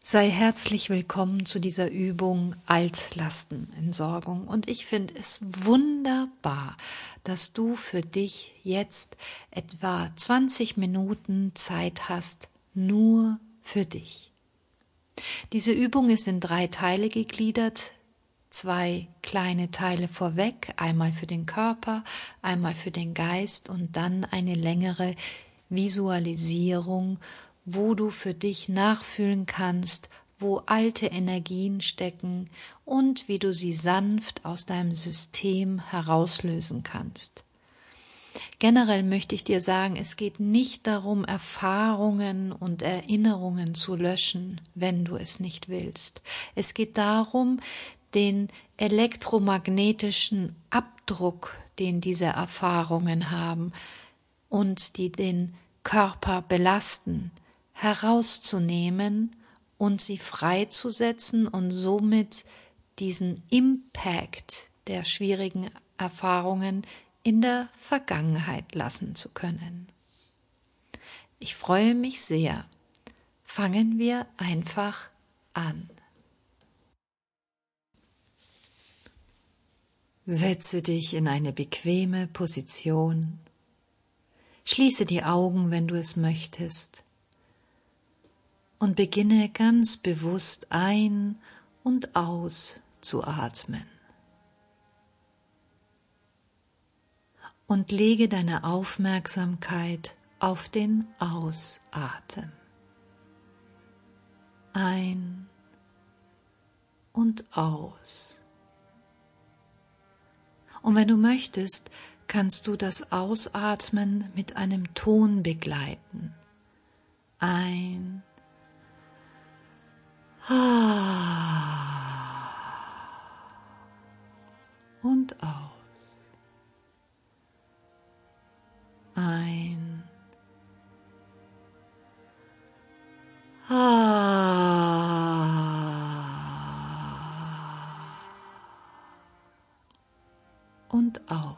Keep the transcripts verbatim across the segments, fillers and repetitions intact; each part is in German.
Sei herzlich willkommen zu dieser Übung Altlastenentsorgung. Und ich finde es wunderbar, dass du für dich jetzt etwa zwanzig Minuten Zeit hast, nur für dich. Diese Übung ist in drei Teile gegliedert. Zwei kleine Teile vorweg, einmal für den Körper, einmal für den Geist und dann eine längere Visualisierung, wo du für dich nachfühlen kannst, wo alte Energien stecken und wie du sie sanft aus deinem System herauslösen kannst. Generell möchte ich dir sagen, es geht nicht darum, Erfahrungen und Erinnerungen zu löschen, wenn du es nicht willst. Es geht darum, den elektromagnetischen Abdruck, den diese Erfahrungen haben und die den Körper belasten, herauszunehmen und sie freizusetzen und somit diesen Impact der schwierigen Erfahrungen in der Vergangenheit lassen zu können. Ich freue mich sehr. Fangen wir einfach an. Setze dich in eine bequeme Position. Schließe die Augen, wenn du es möchtest, und beginne ganz bewusst ein- und auszuatmen. Und lege deine Aufmerksamkeit auf den Ausatmen. Ein und aus. Und wenn du möchtest, kannst du das Ausatmen mit einem Ton begleiten. Ein und aus. Ein und aus.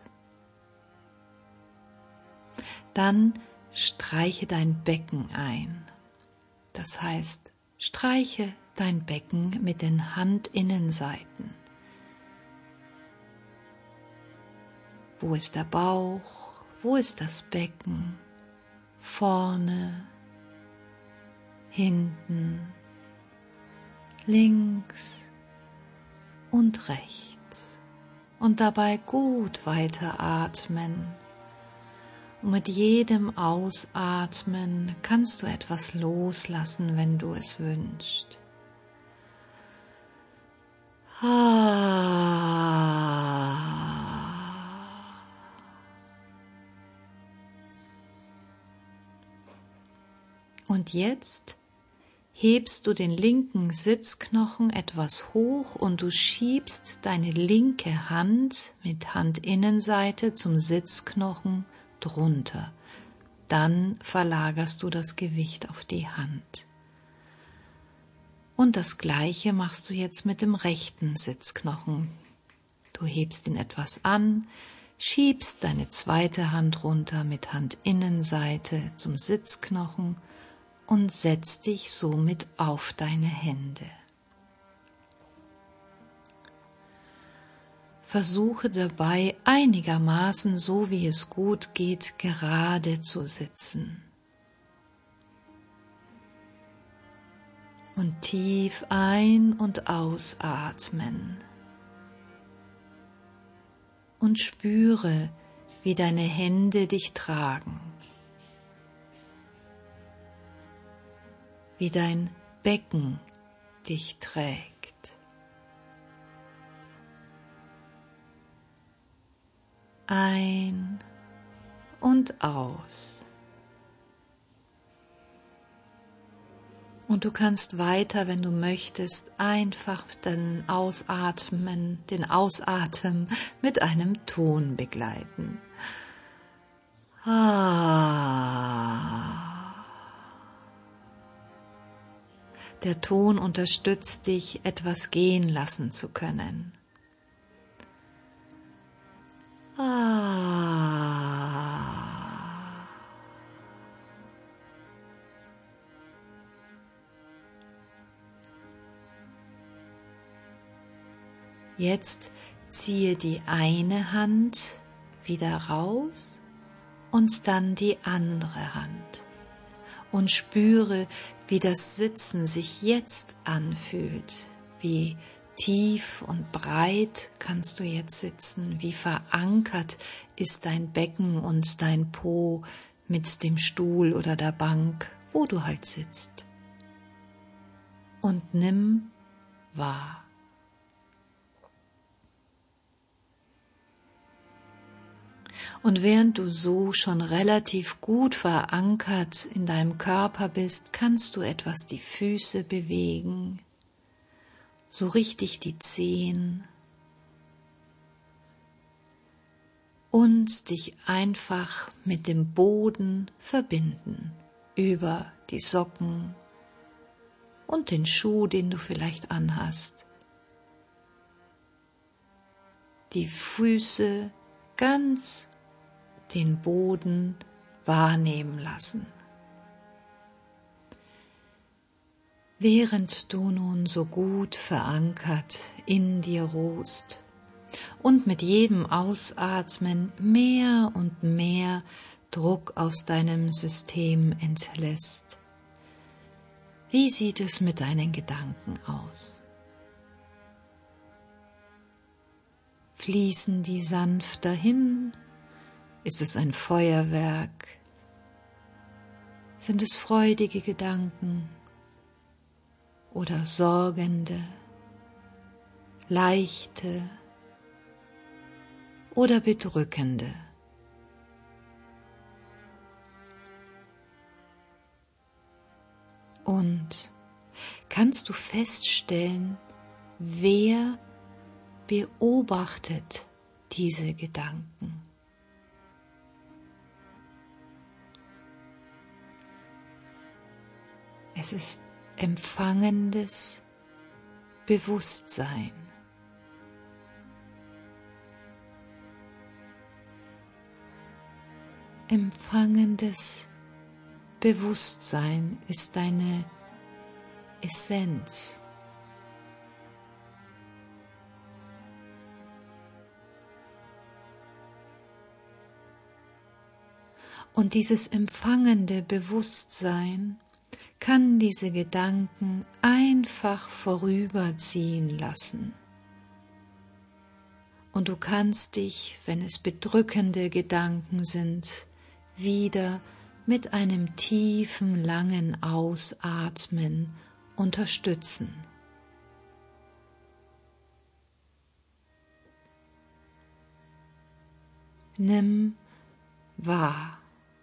Dann streiche dein Becken ein. Das heißt, streiche dein Becken mit den Handinnenseiten. Wo ist der Bauch? Wo ist das Becken? Vorne, hinten, links und rechts. Und dabei gut weiteratmen. Und mit jedem Ausatmen kannst du etwas loslassen, wenn du es wünschst. Und jetzt hebst du den linken Sitzknochen etwas hoch und du schiebst deine linke Hand mit Handinnenseite zum Sitzknochen drunter. Dann verlagerst du das Gewicht auf die Hand. Und das Gleiche machst du jetzt mit dem rechten Sitzknochen. Du hebst ihn etwas an, schiebst deine zweite Hand runter mit Handinnenseite zum Sitzknochen und setzt dich somit auf deine Hände. Versuche dabei einigermaßen, so wie es gut geht, gerade zu sitzen. Und tief ein- und ausatmen. Und spüre, wie deine Hände dich tragen. Wie dein Becken dich trägt. Ein und aus. Und du kannst weiter, wenn du möchtest, einfach den Ausatmen, den Ausatmen mit einem Ton begleiten. Ah. Der Ton unterstützt dich, etwas gehen lassen zu können. Ah. Jetzt ziehe die eine Hand wieder raus und dann die andere Hand und spüre, wie das Sitzen sich jetzt anfühlt, wie tief und breit kannst du jetzt sitzen, wie verankert ist dein Becken und dein Po mit dem Stuhl oder der Bank, wo du halt sitzt. Und nimm wahr. Und während du so schon relativ gut verankert in deinem Körper bist, kannst du etwas die Füße bewegen, so richtig die Zehen und dich einfach mit dem Boden verbinden über die Socken und den Schuh, den du vielleicht anhast. Die Füße ganz den Boden wahrnehmen lassen. Während du nun so gut verankert in dir ruhst und mit jedem Ausatmen mehr und mehr Druck aus deinem System entlässt, wie sieht es mit deinen Gedanken aus? Fließen die sanft dahin? Ist es ein Feuerwerk? Sind es freudige Gedanken oder sorgende, leichte oder bedrückende? Und kannst du feststellen, wer beobachtet diese Gedanken? Es ist empfangendes Bewusstsein. Empfangendes Bewusstsein ist deine Essenz. Und dieses empfangende Bewusstsein kann diese Gedanken einfach vorüberziehen lassen. Und du kannst dich, wenn es bedrückende Gedanken sind, wieder mit einem tiefen, langen Ausatmen unterstützen. Nimm wahr.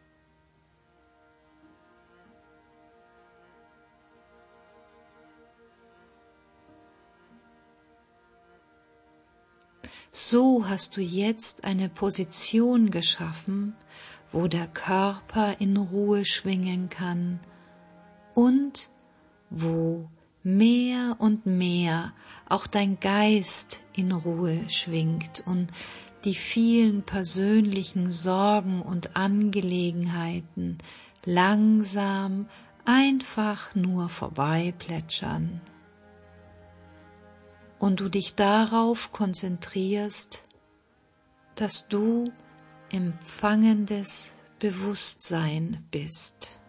So hast du jetzt eine Position geschaffen, wo der Körper in Ruhe schwingen kann und wo mehr und mehr auch dein Geist in Ruhe schwingt und die vielen persönlichen Sorgen und Angelegenheiten langsam einfach nur vorbeiplätschern. Und du dich darauf konzentrierst, dass du empfangendes Bewusstsein bist.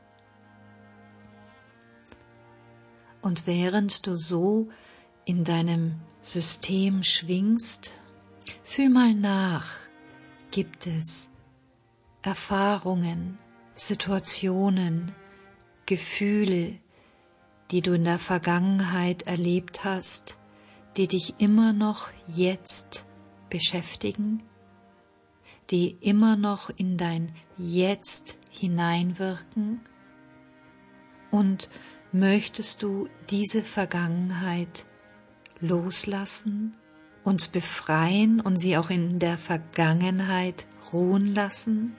Und während du so in deinem System schwingst, fühl mal nach, gibt es Erfahrungen, Situationen, Gefühle, die du in der Vergangenheit erlebt hast, die dich immer noch jetzt beschäftigen, die immer noch in dein Jetzt hineinwirken? Und möchtest du diese Vergangenheit loslassen und befreien und sie auch in der Vergangenheit ruhen lassen?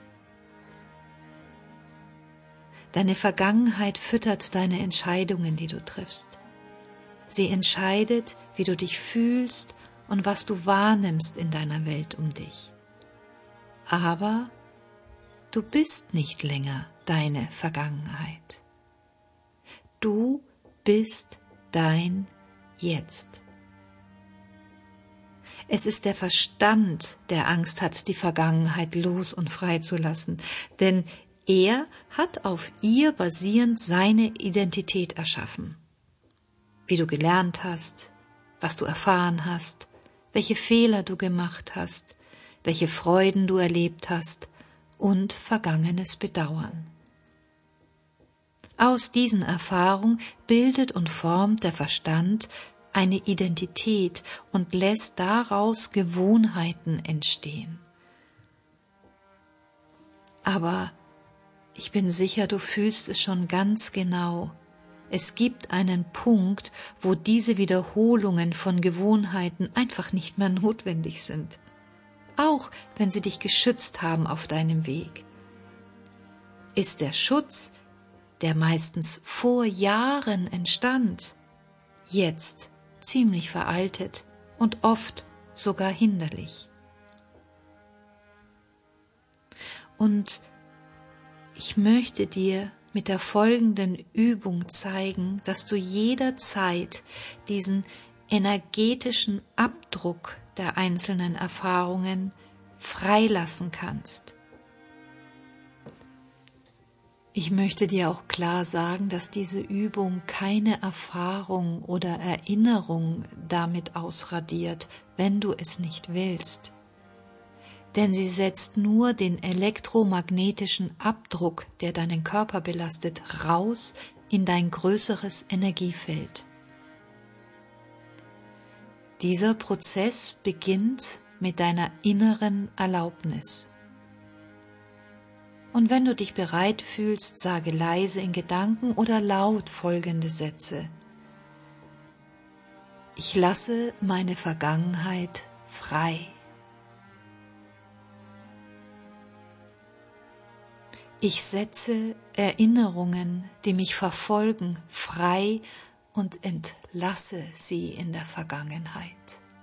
Deine Vergangenheit füttert deine Entscheidungen, die du triffst. Sie entscheidet, wie du dich fühlst und was du wahrnimmst in deiner Welt um dich. Aber du bist nicht länger deine Vergangenheit. Du bist dein Jetzt. Es ist der Verstand, der Angst hat, die Vergangenheit los und frei zu lassen, denn er hat auf ihr basierend seine Identität erschaffen. Wie du gelernt hast, was du erfahren hast, welche Fehler du gemacht hast, welche Freuden du erlebt hast und vergangenes Bedauern. Aus diesen Erfahrungen bildet und formt der Verstand eine Identität und lässt daraus Gewohnheiten entstehen. Aber ich bin sicher, du fühlst es schon ganz genau. Es gibt einen Punkt, wo diese Wiederholungen von Gewohnheiten einfach nicht mehr notwendig sind. Auch wenn sie dich geschützt haben auf deinem Weg. Ist der Schutz, der meistens vor Jahren entstand, jetzt ziemlich veraltet und oft sogar hinderlich. Und ich möchte dir mit der folgenden Übung zeigen, dass du jederzeit diesen energetischen Abdruck der einzelnen Erfahrungen freilassen kannst. Ich möchte dir auch klar sagen, dass diese Übung keine Erfahrung oder Erinnerung damit ausradiert, wenn du es nicht willst. Denn sie setzt nur den elektromagnetischen Abdruck, der deinen Körper belastet, raus in dein größeres Energiefeld. Dieser Prozess beginnt mit deiner inneren Erlaubnis. Und wenn du dich bereit fühlst, sage leise in Gedanken oder laut folgende Sätze. Ich lasse meine Vergangenheit frei. Ich setze Erinnerungen, die mich verfolgen, frei und entlasse sie in der Vergangenheit.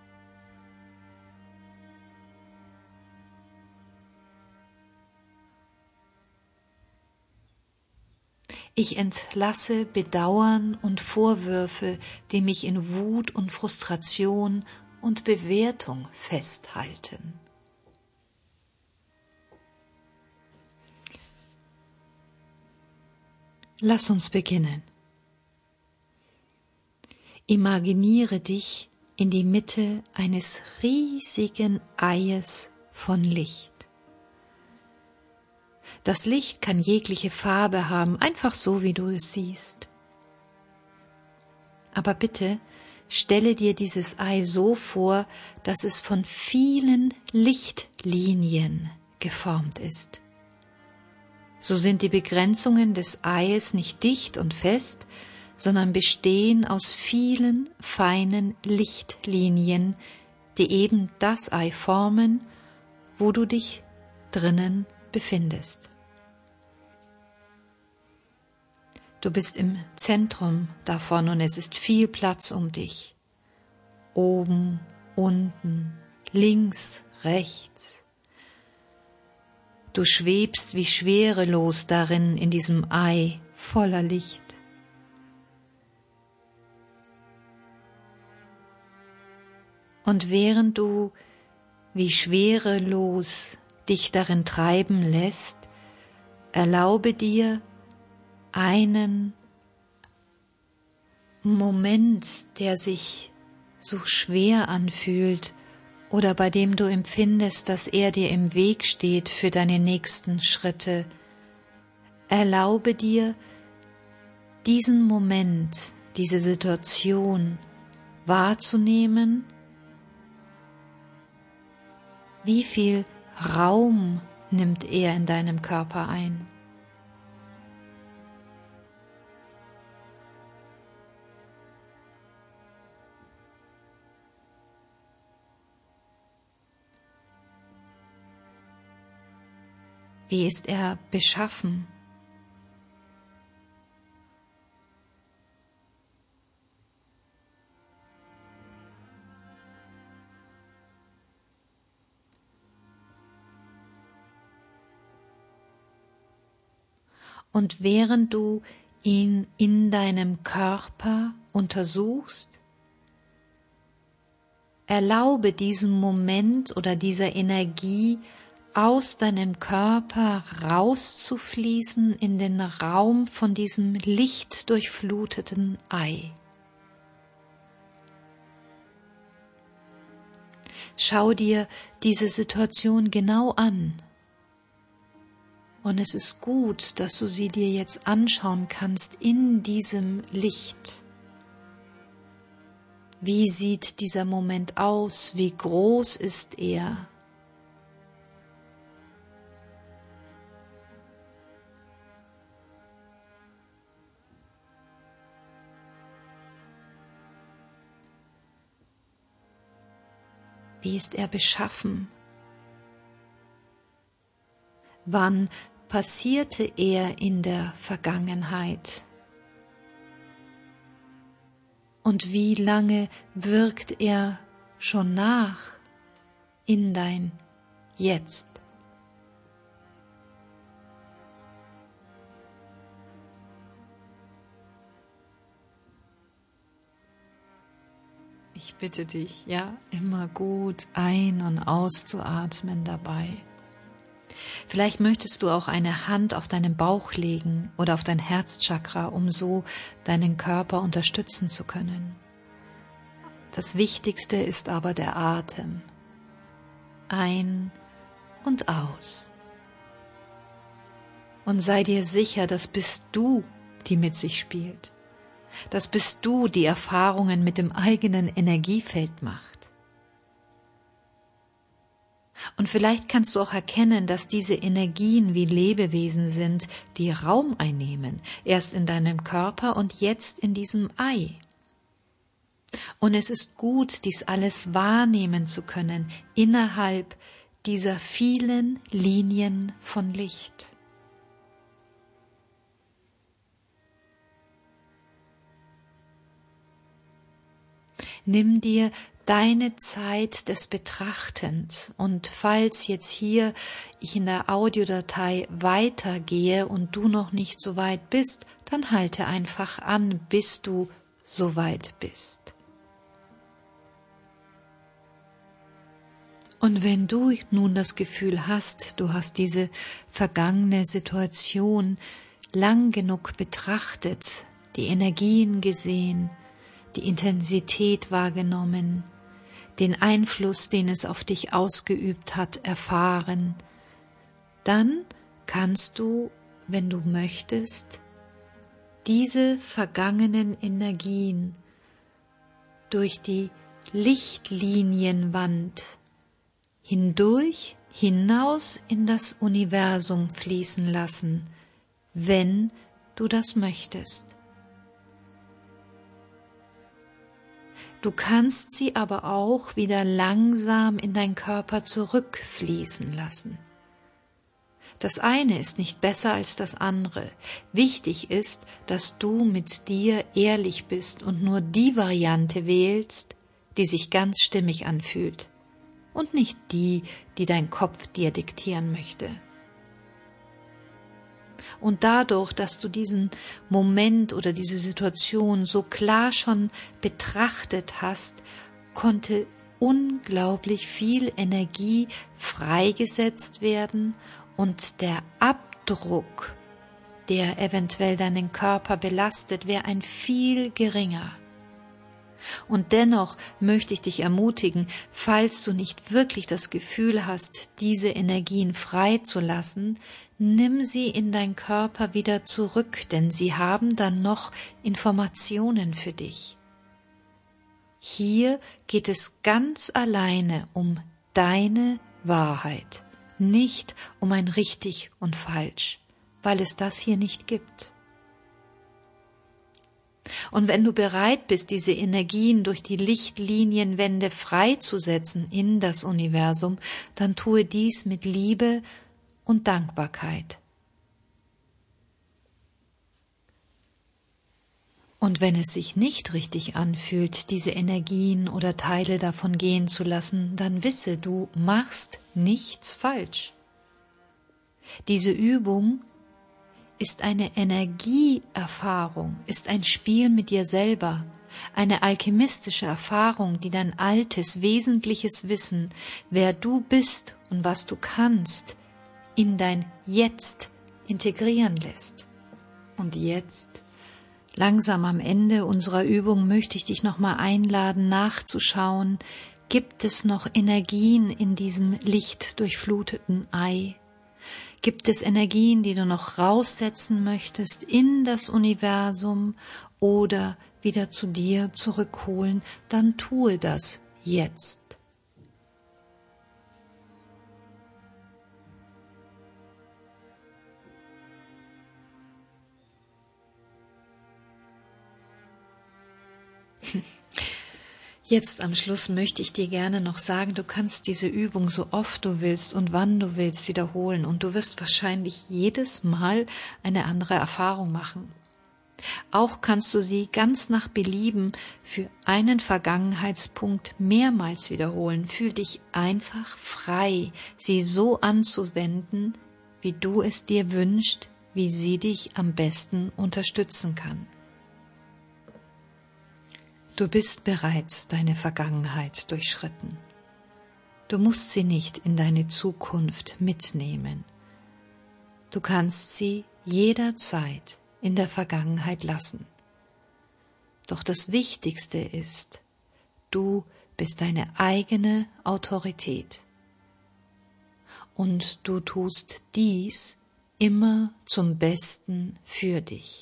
Ich entlasse Bedauern und Vorwürfe, die mich in Wut und Frustration und Bewertung festhalten. Lass uns beginnen. Imaginiere dich in die Mitte eines riesigen Eies von Licht. Das Licht kann jegliche Farbe haben, einfach so, wie du es siehst. Aber bitte stelle dir dieses Ei so vor, dass es von vielen Lichtlinien geformt ist. So sind die Begrenzungen des Eies nicht dicht und fest, sondern bestehen aus vielen feinen Lichtlinien, die eben das Ei formen, wo du dich drinnen befindest. Du bist im Zentrum davon und es ist viel Platz um dich. Oben, unten, links, rechts. Du schwebst wie schwerelos darin in diesem Ei voller Licht. Und während du wie schwerelos dich darin treiben lässt, erlaube dir einen Moment, der sich so schwer anfühlt oder bei dem du empfindest, dass er dir im Weg steht für deine nächsten Schritte. Erlaube dir, diesen Moment, diese Situation wahrzunehmen. Wie viel Raum nimmt er in deinem Körper ein? Wie ist er beschaffen? Und während du ihn in deinem Körper untersuchst, erlaube diesem Moment oder dieser Energie aus deinem Körper rauszufließen in den Raum von diesem lichtdurchfluteten Ei. Schau dir diese Situation genau an. Und es ist gut, dass du sie dir jetzt anschauen kannst in diesem Licht. Wie sieht dieser Moment aus? Wie groß ist er? Wie ist er beschaffen? Wann passierte er in der Vergangenheit? Und wie lange wirkt er schon nach in dein Jetzt? Ich bitte dich, ja, immer gut ein- und auszuatmen dabei. Vielleicht möchtest du auch eine Hand auf deinen Bauch legen oder auf dein Herzchakra, um so deinen Körper unterstützen zu können. Das Wichtigste ist aber der Atem. Ein und aus. Und sei dir sicher, das bist du, die mit sich spielt. Das bist du, die Erfahrungen mit dem eigenen Energiefeld macht. Und vielleicht kannst du auch erkennen, dass diese Energien wie Lebewesen sind, die Raum einnehmen, erst in deinem Körper und jetzt in diesem Ei. Und es ist gut, dies alles wahrnehmen zu können innerhalb dieser vielen Linien von Licht. Nimm dir deine Zeit des Betrachtens und falls jetzt hier ich in der Audiodatei weitergehe und du noch nicht so weit bist, dann halte einfach an, bis du so weit bist. Und wenn du nun das Gefühl hast, du hast diese vergangene Situation lang genug betrachtet, die Energien gesehen, die Intensität wahrgenommen, den Einfluss, den es auf dich ausgeübt hat, erfahren, dann kannst du, wenn du möchtest, diese vergangenen Energien durch die Lichtlinienwand hindurch, hinaus in das Universum fließen lassen, wenn du das möchtest. Du kannst sie aber auch wieder langsam in deinen Körper zurückfließen lassen. Das eine ist nicht besser als das andere. Wichtig ist, dass du mit dir ehrlich bist und nur die Variante wählst, die sich ganz stimmig anfühlt und nicht die, die dein Kopf dir diktieren möchte. Und dadurch, dass du diesen Moment oder diese Situation so klar schon betrachtet hast, konnte unglaublich viel Energie freigesetzt werden und der Abdruck, der eventuell deinen Körper belastet, wäre ein viel geringer. Und dennoch möchte ich dich ermutigen, falls du nicht wirklich das Gefühl hast, diese Energien freizulassen, nimm sie in deinen Körper wieder zurück, denn sie haben dann noch Informationen für dich. Hier geht es ganz alleine um deine Wahrheit, nicht um ein richtig und falsch, weil es das hier nicht gibt. Und wenn du bereit bist, diese Energien durch die Lichtlinienwände freizusetzen in das Universum, dann tue dies mit Liebe und Dankbarkeit. Und wenn es sich nicht richtig anfühlt, diese Energien oder Teile davon gehen zu lassen, dann wisse, du machst nichts falsch. Diese Übung ist eine Energieerfahrung, ist ein Spiel mit dir selber, eine alchemistische Erfahrung, die dein altes, wesentliches Wissen, wer du bist und was du kannst, in dein Jetzt integrieren lässt. Und jetzt, langsam am Ende unserer Übung, möchte ich dich nochmal einladen, nachzuschauen, gibt es noch Energien in diesem lichtdurchfluteten Ei? Gibt es Energien, die du noch raussetzen möchtest in das Universum oder wieder zu dir zurückholen? Dann tue das jetzt. Jetzt am Schluss möchte ich dir gerne noch sagen, du kannst diese Übung so oft du willst und wann du willst wiederholen und du wirst wahrscheinlich jedes Mal eine andere Erfahrung machen. Auch kannst du sie ganz nach Belieben für einen Vergangenheitspunkt mehrmals wiederholen. Fühl dich einfach frei, sie so anzuwenden, wie du es dir wünschst, wie sie dich am besten unterstützen kann. Du bist bereits deine Vergangenheit durchschritten. Du musst sie nicht in deine Zukunft mitnehmen. Du kannst sie jederzeit in der Vergangenheit lassen. Doch das Wichtigste ist, du bist deine eigene Autorität. Und du tust dies immer zum Besten für dich.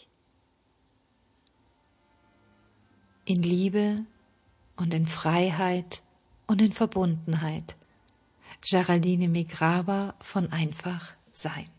In Liebe und in Freiheit und in Verbundenheit. Geraldine Megraba von Einfach Sein.